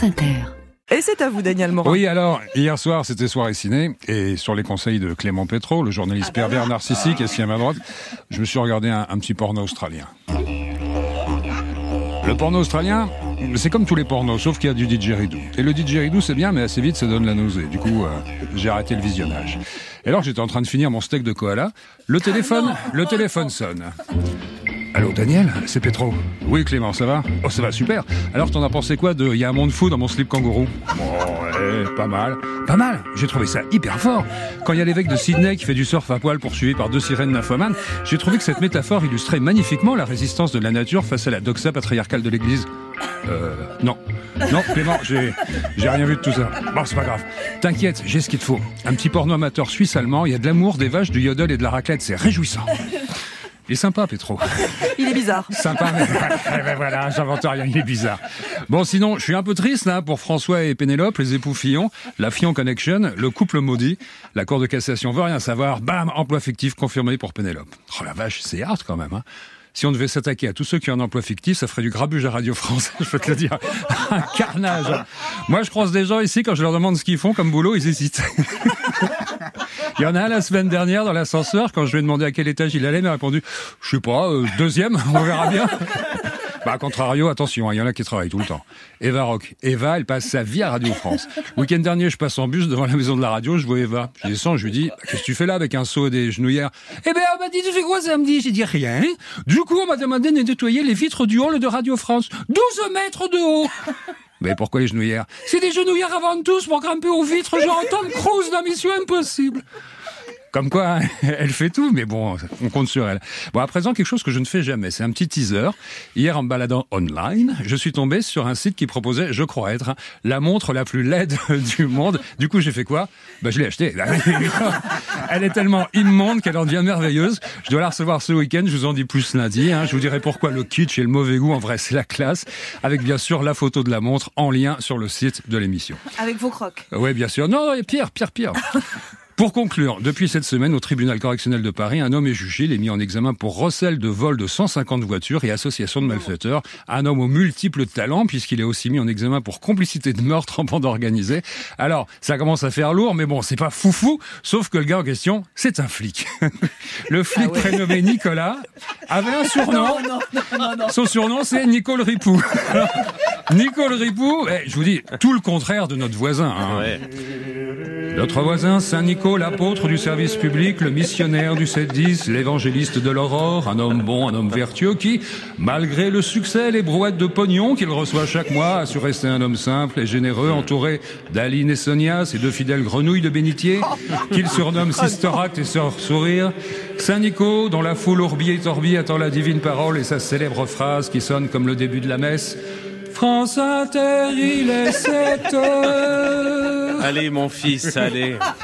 France Inter. Et c'est à vous, Daniel Morin. Oui, alors, hier soir, c'était soirée ciné, et sur les conseils de Clément Pétro, le journaliste pervers narcissique, assis à ma droite, je me suis regardé un petit porno australien. Le porno australien, c'est comme tous les pornos, sauf qu'il y a du didgeridoo. Et le didgeridoo, c'est bien, mais assez vite, ça donne la nausée. Du coup, j'ai arrêté le visionnage. Et alors, j'étais en train de finir mon steak de koala, le téléphone sonne. Allô, Daniel, c'est Pétro. Oui, Clément, ça va ? Oh, ça va, super. Alors, t'en as pensé quoi de « Y a un monde fou dans mon slip kangourou » ? Bon, ouais, pas mal. Pas mal ? J'ai trouvé ça hyper fort. Quand il y a l'évêque de Sydney qui fait du surf à poil poursuivi par 2 sirènes nymphomanes, j'ai trouvé que cette métaphore illustrait magnifiquement la résistance de la nature face à la doxa patriarcale de l'Église. Non. Non, Clément, j'ai rien vu de tout ça. Bon, c'est pas grave. T'inquiète, j'ai ce qu'il te faut. Un petit porno amateur suisse-allemand, il y a de l'amour, des vaches, du yodel et de la raclette, c'est réjouissant. Il est sympa, Pétro. Il est bizarre. Sympa, mais voilà, j'invente rien, il est bizarre. Bon, sinon, je suis un peu triste là pour François et Pénélope, les époux Fillon, la Fillon Connection, le couple maudit. La Cour de cassation veut rien savoir. Bam, emploi fictif confirmé pour Pénélope. Oh la vache, c'est hard quand même, hein. Si on devait s'attaquer à tous ceux qui ont un emploi fictif, ça ferait du grabuge à Radio France, je peux te le dire. Un carnage. Moi, je croise des gens ici, quand je leur demande ce qu'ils font comme boulot, ils hésitent. Il y en a un la semaine dernière dans l'ascenseur, quand je lui ai demandé à quel étage il allait, il m'a répondu, je sais pas, 2e, on verra bien. Bah, à contrario, attention, il y en a qui travaillent tout le temps. Eva Rock. Eva, elle passe sa vie à Radio France. Le week-end dernier, je passe en bus devant la maison de la radio, je vois Eva. Je descends, je lui dis, qu'est-ce que tu fais là avec un seau et des genouillères? Eh ben, on m'a dit, tu fais quoi samedi? J'ai dit rien. Du coup, on m'a demandé de nettoyer les vitres du hall de Radio France. 12 mètres de haut. Mais pourquoi les genouillères? C'est des genouillères avant tous pour grimper aux vitres, genre Tom Cruise dans Mission Impossible. Comme quoi, elle fait tout, mais bon, on compte sur elle. Bon, à présent, quelque chose que je ne fais jamais, c'est un petit teaser. Hier, en me baladant online, je suis tombé sur un site qui proposait, je crois être, la montre la plus laide du monde. Du coup, j'ai fait quoi? Bah, je l'ai achetée. Elle est tellement immonde qu'elle en devient merveilleuse. Je dois la recevoir ce week-end, je vous en dis plus lundi. Je vous dirai pourquoi le kitsch et le mauvais goût, en vrai, c'est la classe. Avec bien sûr la photo de la montre en lien sur le site de l'émission. Avec vos crocs. Oui, bien sûr. Non, pire. Pour conclure, depuis cette semaine, au tribunal correctionnel de Paris, un homme est jugé. Il est mis en examen pour recel de vol de 150 voitures et association de malfaiteurs. Un homme aux multiples talents, puisqu'il est aussi mis en examen pour complicité de meurtre en bande organisée. Alors, ça commence à faire lourd, mais bon, c'est pas foufou, sauf que le gars en question, c'est un flic. Le flic prénommé Nicolas avait un surnom. Non. Son surnom, c'est Nicole Ripou. Nicole Ripou, je vous dis, tout le contraire de notre voisin. Ouais. Notre voisin, Saint-Nico, l'apôtre du service public, le missionnaire du 7-10, l'évangéliste de l'aurore, un homme bon, un homme vertueux qui, malgré le succès, les brouettes de pognon qu'il reçoit chaque mois, a su rester un homme simple et généreux, entouré d'Aline et Sonia, ces 2 fidèles grenouilles de bénitier, qu'il surnomme Sister Act et Sœur Sourire. Saint-Nico, dont la foule ourbi et torbi attend la divine parole et sa célèbre phrase qui sonne comme le début de la messe. France Inter, il est 7 heures. Allez, mon fils, allez.